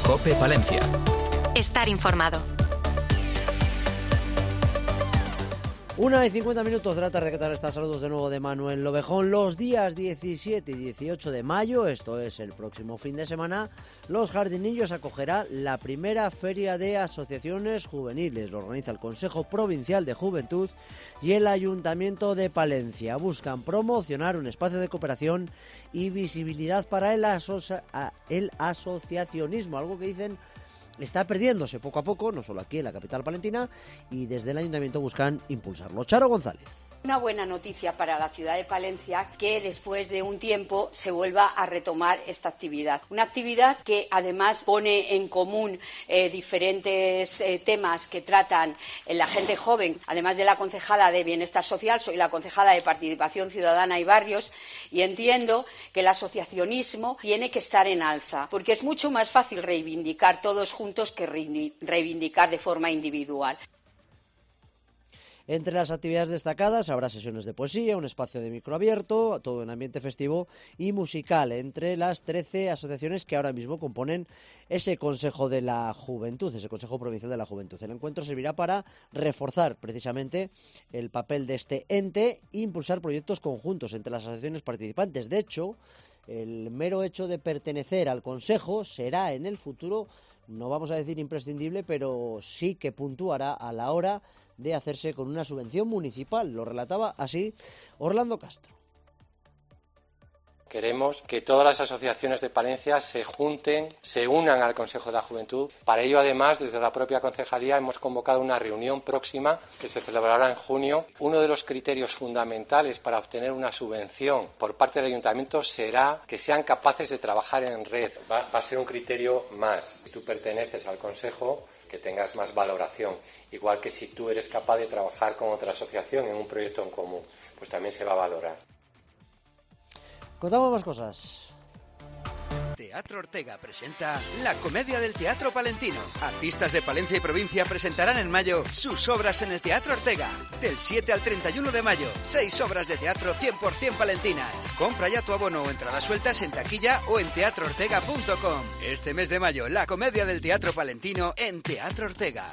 COPE Palencia. Estar informado. 1:50 de la tarde, ¿qué tal está? Saludos de nuevo de Manuel Lobejón. Los días 17 y 18 de mayo, esto es el próximo fin de semana, Los Jardinillos acogerá la primera feria de asociaciones juveniles. Lo organiza el Consejo Provincial de Juventud y el Ayuntamiento de Palencia. Buscan promocionar un espacio de cooperación y visibilidad para el asociacionismo, algo que dicen está perdiéndose poco a poco, no solo aquí en la capital palentina, y desde el ayuntamiento buscan impulsarlo. Charo González. Una buena noticia para la ciudad de Palencia que después de un tiempo se vuelva a retomar esta actividad. Una actividad que además pone en común diferentes temas que tratan la gente joven. Además de la concejala de Bienestar Social, soy la concejala de Participación Ciudadana y Barrios y entiendo que el asociacionismo tiene que estar en alza, porque es mucho más fácil reivindicar todos juntos que reivindicar de forma individual. Entre las actividades destacadas habrá sesiones de poesía, un espacio de micro abierto, todo en ambiente festivo y musical, entre las 13 asociaciones que ahora mismo componen ese Consejo de la Juventud, ese Consejo Provincial de la Juventud. El encuentro servirá para reforzar precisamente el papel de este ente e impulsar proyectos conjuntos entre las asociaciones participantes. De hecho, el mero hecho de pertenecer al Consejo será en el futuro, no vamos a decir imprescindible, pero sí que puntuará a la hora de hacerse con una subvención municipal. Lo relataba así Orlando Castro. Queremos que todas las asociaciones de Palencia se junten, se unan al Consejo de la Juventud. Para ello, además, desde la propia concejalía hemos convocado una reunión próxima que se celebrará en junio. Uno de los criterios fundamentales para obtener una subvención por parte del ayuntamiento será que sean capaces de trabajar en red. Va a ser un criterio más. Si tú perteneces al Consejo, que tengas más valoración. Igual que si tú eres capaz de trabajar con otra asociación en un proyecto en común, pues también se va a valorar. Contamos más cosas. Teatro Ortega presenta La Comedia del Teatro Palentino. Artistas de Palencia y provincia presentarán en mayo sus obras en el Teatro Ortega. Del 7 al 31 de mayo, 6 obras de teatro 100% palentinas. Compra ya tu abono o entradas sueltas en taquilla o en teatroortega.com. Este mes de mayo, La Comedia del Teatro Palentino en Teatro Ortega.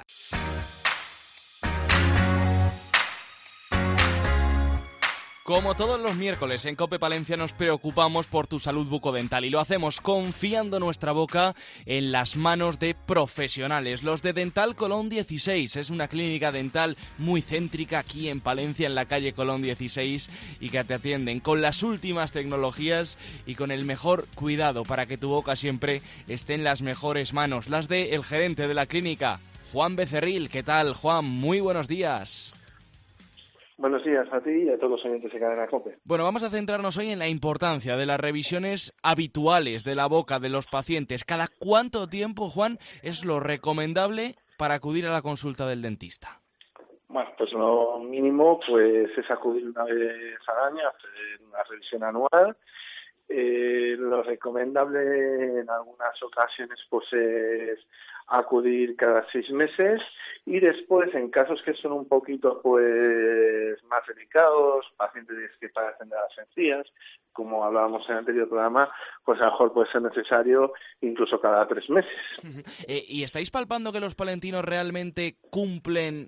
Como todos los miércoles en COPE Palencia nos preocupamos por tu salud bucodental y lo hacemos confiando nuestra boca en las manos de profesionales. Los de Dental Colón 16 es una clínica dental muy céntrica aquí en Palencia, en la calle Colón 16, y que te atienden con las últimas tecnologías y con el mejor cuidado para que tu boca siempre esté en las mejores manos, las de el gerente de la clínica, Juan Becerril. ¿Qué tal, Juan? Muy buenos días. Buenos días a ti y a todos los oyentes de Cadena COPE. Bueno, vamos a centrarnos hoy en la importancia de las revisiones habituales de la boca de los pacientes. ¿Cada cuánto tiempo, Juan, es lo recomendable para acudir a la consulta del dentista? Bueno, pues lo mínimo pues es acudir una vez al año, hacer una revisión anual. Lo recomendable en algunas ocasiones pues es acudir cada 6 meses y después en casos que son un poquito pues más delicados, pacientes que padecen de las encías, como hablábamos en el anterior programa, pues a lo mejor puede ser necesario incluso cada 3 meses. ¿Y estáis palpando que los palentinos realmente cumplen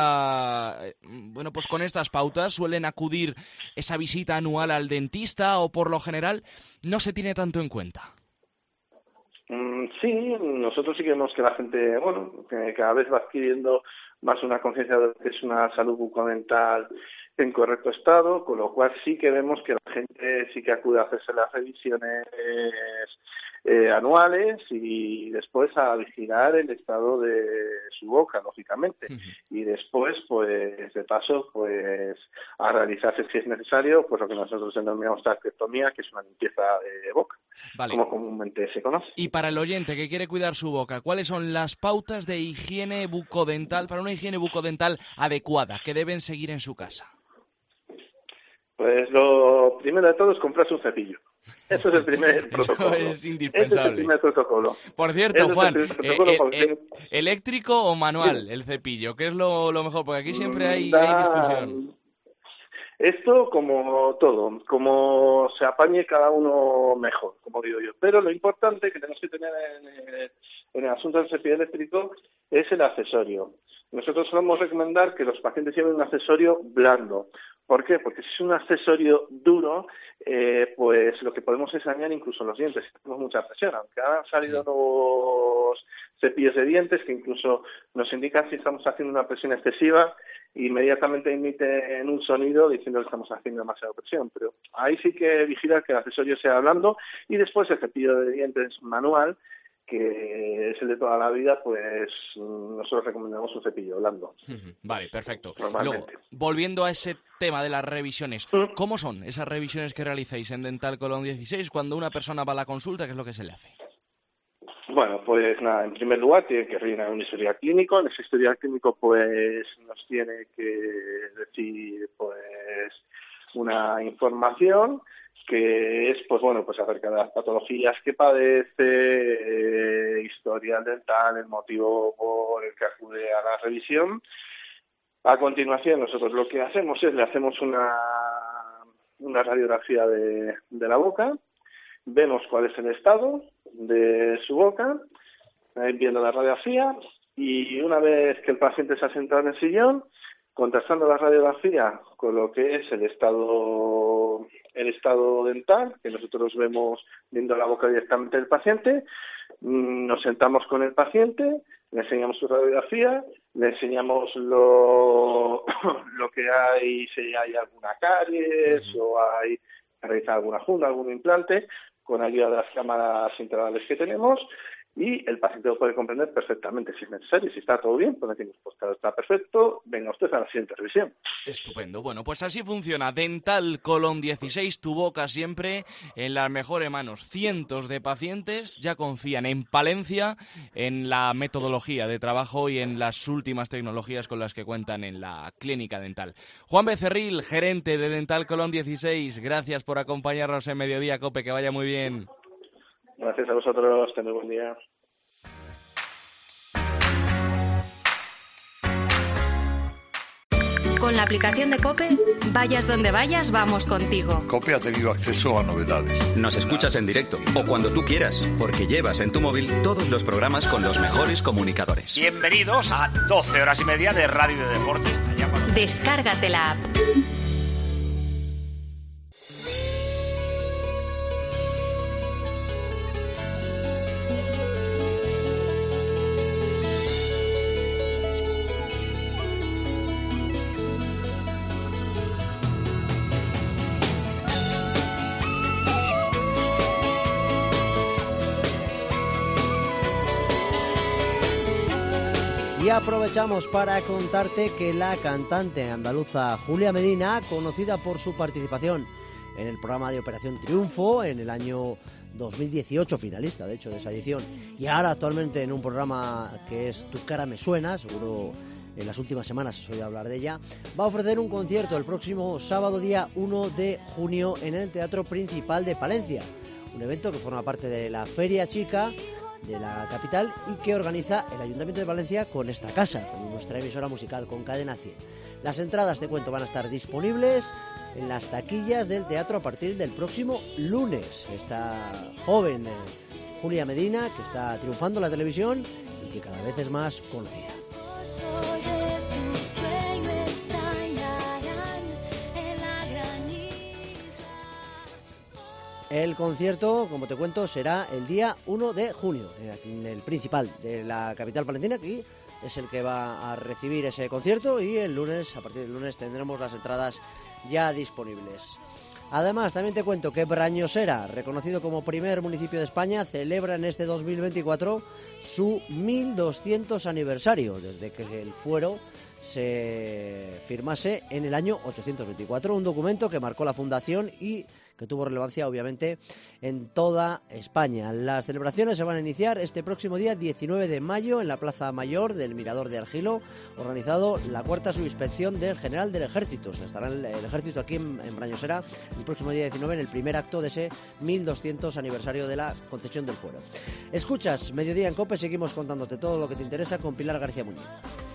pues con estas pautas? ¿Suelen acudir esa visita anual al dentista o por lo general no se tiene tanto en cuenta? Sí, nosotros sí que vemos que la gente, que cada vez va adquiriendo más una conciencia de que es una salud bucodental en correcto estado, con lo cual sí que vemos que la gente sí que acude a hacerse las revisiones anuales y después a vigilar el estado de su boca, lógicamente. Y después, pues, de paso, pues, a realizarse, si es necesario, pues lo que nosotros denominamos traqueotomía, que es una limpieza de boca, vale, como comúnmente se conoce. Y para el oyente que quiere cuidar su boca, ¿cuáles son las pautas de higiene bucodental, para una higiene bucodental adecuada, que deben seguir en su casa? Pues lo primero de todo es comprarse un cepillo. Eso es el primer protocolo. Eso es indispensable. Ese es el primer protocolo. Por cierto, Juan, ¿eléctrico o manual el cepillo? ¿Qué es lo mejor? Porque aquí siempre hay discusión. Esto, como todo, como se apañe cada uno mejor, como digo yo. Pero lo importante que tenemos que tener en el asunto del cepillo eléctrico es el accesorio. Nosotros solemos recomendar que los pacientes lleven un accesorio blando. ¿Por qué? Porque si es un accesorio duro, pues lo que podemos es dañar incluso los dientes. Tenemos mucha presión. Aunque han salido los cepillos de dientes que incluso nos indican si estamos haciendo una presión excesiva, inmediatamente emiten un sonido diciendo que estamos haciendo demasiada presión. Pero ahí sí que vigilar que el accesorio sea blando, y después el cepillo de dientes manual, que es el de toda la vida, pues nosotros recomendamos un cepillo blando. Vale, perfecto. Normalmente. Luego, volviendo a ese tema de las revisiones, ¿cómo son esas revisiones que realizáis en Dental Colón 16 cuando una persona va a la consulta? ¿Qué es lo que se le hace? Bueno, pues nada, en primer lugar tiene que rellenar un historial clínico. En ese historial clínico pues nos tiene que decir pues una información que es pues bueno, pues acerca de las patologías que padece, historial dental, el motivo por el que acude a la revisión. A continuación nosotros lo que hacemos es le hacemos una radiografía de la boca, vemos cuál es el estado de su boca, viendo la radiografía, y una vez que el paciente se ha sentado en el sillón, contrastando la radiografía con lo que es el estado dental, que nosotros vemos viendo la boca directamente del paciente, nos sentamos con el paciente, le enseñamos su radiografía, le enseñamos lo que hay, si hay alguna caries o hay que realizar alguna funda, algún implante, con ayuda de las cámaras intraorales que tenemos, y el paciente lo puede comprender perfectamente si es necesario. Si está todo bien, pues decimos, pues está perfecto, venga usted a la siguiente revisión. Estupendo. Bueno, pues así funciona Dental Colón 16, tu boca siempre en las mejores manos. Cientos de pacientes ya confían en Palencia, en la metodología de trabajo y en las últimas tecnologías con las que cuentan en la clínica dental. Juan Becerril, gerente de Dental Colón 16, gracias por acompañarnos en Mediodía Cope, que vaya muy bien. Gracias a vosotros, tened buen día. Con la aplicación de COPE, vayas donde vayas, vamos contigo. COPE ha tenido acceso a novedades. Nos escuchas en directo o cuando tú quieras, porque llevas en tu móvil todos los programas con los mejores comunicadores. Bienvenidos a 12 horas y media de radio y de deporte. Descárgate la app. Y aprovechamos para contarte que la cantante andaluza Julia Medina, conocida por su participación en el programa de Operación Triunfo en el año 2018, finalista de hecho de esa edición, y ahora actualmente en un programa que es Tu cara me suena, seguro en las últimas semanas has oído hablar de ella, va a ofrecer un concierto el próximo sábado día 1 de junio en el Teatro Principal de Palencia, un evento que forma parte de la Feria Chica de la capital y que organiza el Ayuntamiento de Valencia con esta casa, con nuestra emisora musical, con Cadena 100. Las entradas, te cuento, van a estar disponibles en las taquillas del teatro a partir del próximo lunes. Esta joven Julia Medina, que está triunfando en la televisión y que cada vez es más conocida. El concierto, como te cuento, será el día 1 de junio, en el Principal de la capital palentina, que es el que va a recibir ese concierto, y el lunes, a partir del lunes, tendremos las entradas ya disponibles. Además, también te cuento que Brañosera, reconocido como primer municipio de España, celebra en este 2024 su 1200 aniversario, desde que el fuero se firmase en el año 824, un documento que marcó la fundación y que tuvo relevancia obviamente en toda España. Las celebraciones se van a iniciar este próximo día 19 de mayo en la Plaza Mayor del Mirador de Argilo, organizado la cuarta subinspección del General del Ejército. O sea, estará el Ejército aquí en Brañosera el próximo día 19 en el primer acto de ese 1200 aniversario de la concesión del fuero. Escuchas Mediodía en COPE, seguimos contándote todo lo que te interesa con Pilar García Muñiz.